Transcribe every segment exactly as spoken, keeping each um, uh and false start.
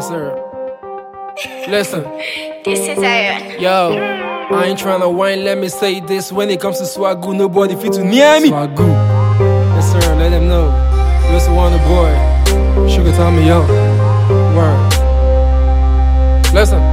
Yes, sir. Listen. This is Aaron. Yo, I ain't tryna whine, let me say this. When it comes to Swagoo, nobody fit to near me. Swagoo. Yes, sir, let them know. This one the boy. Sugar Tommy, yo. Word. Listen.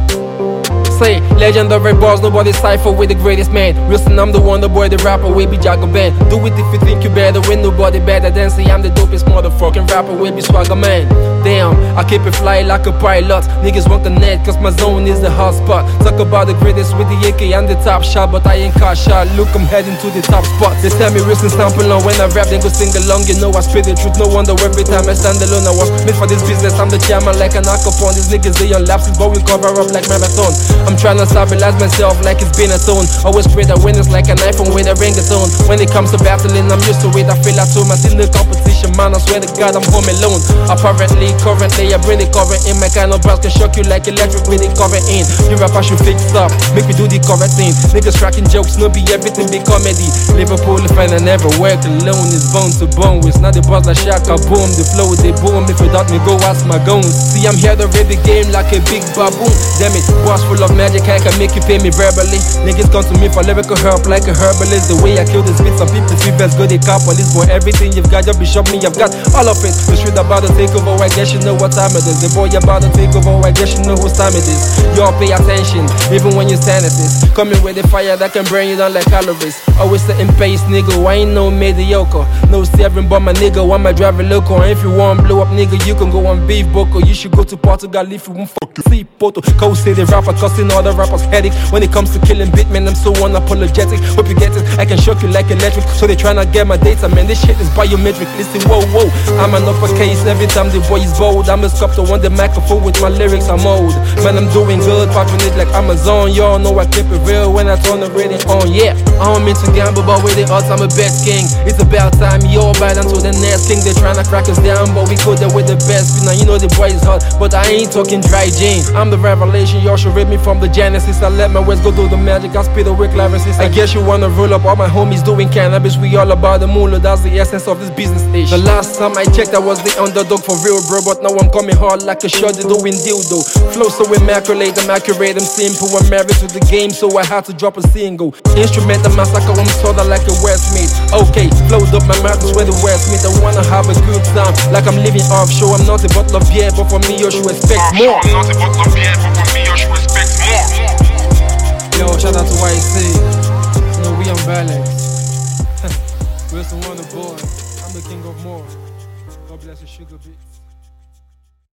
Say, legendary bars, nobody cypher with the greatest man. Listen, I'm the wonder boy, the rapper, we be Jagger Band. Do it if you think you better, win nobody better than say I'm the dopest motherfucking rapper, we be Swagger Man. Damn, I keep it fly like a pilot. Niggas want the net, cause my zone is the hot spot. Talk about the greatest with the A K and the top shot, but I ain't caught shot. Look, I'm heading to the top spot. They tell me listen sample on when I rap, then go sing along. You know I spit the truth, no wonder every time I stand alone. I was made for this business, I'm the chairman like an acapone. These niggas, they on lapses, but we cover up like marathon. I'm trying to stabilize myself like it's been a tone. Always spread the winners like an iPhone with a ringatone. When it comes to battling, I'm used to it, I feel like too much in the competition, man, I swear to God, I'm home alone. Apparently, currently, I bring the current in. My kind of bars can shock you like electric with the current in. You rap, I should fix up, make me do the correct thing. Niggas cracking jokes, no be everything be comedy. Liverpool fan, I never work alone, it's bone to bone. It's not the buzz like Shaka boom, the flow, they boom. If you doubt me, go ask my goons. See, I'm here to read the game like a big baboon. Damn it, boss full of magic, I can make you pay me verbally. Niggas come to me for lyrical herb like a herbalist. The way I kill this beat, some people feel best good, they capitalist. For everything you've got, you be shop me, I've got all of it. The street about to take over, I guess you know what time it is. The boy about to take over, I guess you know whose time it is. Y'all pay attention, even when you stand this. Coming with the fire that can burn you down like calories. Always setting pace, nigga, I ain't no mediocre. No steering but my nigga, I'm a driver local. And if you want blow up, nigga, you can go on beef boko. You should go to Portugal if you won't fuck see Poto. Coast City rapper, costing all the rappers headache. When it comes to killing beat, man, I'm so unapologetic. Hope you get it, I can shock you like electric. So they tryna get my data, man, this shit is biometric. Listen, whoa, whoa, I'm an uppercase every time the boy is bold. I'm a sculptor on the microphone with my lyrics, I'm old. Man, I'm doing good, popping it like Amazon. Y'all know I keep it real when I turn the radio on, yeah. I don't mean to gamble, but with the odds, I'm a best king. It's about time, y'all bite until the next king. They tryna crack us down, but we go there with the best. Now you know the boy is hot, but I ain't talking dry gin. I'm the revelation, y'all should read me from the Genesis. I let my words go do the magic, I spit away clavices. I guess you wanna roll up, all my homies doing cannabis. We all about the moolah, that's the essence of this business ish. The last time I checked, I was the underdog for real, bro. But now I'm coming hard like a shot, doing dildo. Flow so immaculate, I'm accurate, I'm simple. I'm married to the game, so I had to drop a single. Instrumental massacre, I'm sorta like a Westmeat. Okay, flowed up my mouth, is where the Westmeat. I wanna have a good time, like I'm living offshore. I'm not a bottle of beer, but for me, you should expect more. I'm not a bottle of beer, but for me, you should expect more. Yo, shout out to Y C. You know, we on balance. Wilson Wonder Boy. I'm the king of more. God bless you, sugar beat.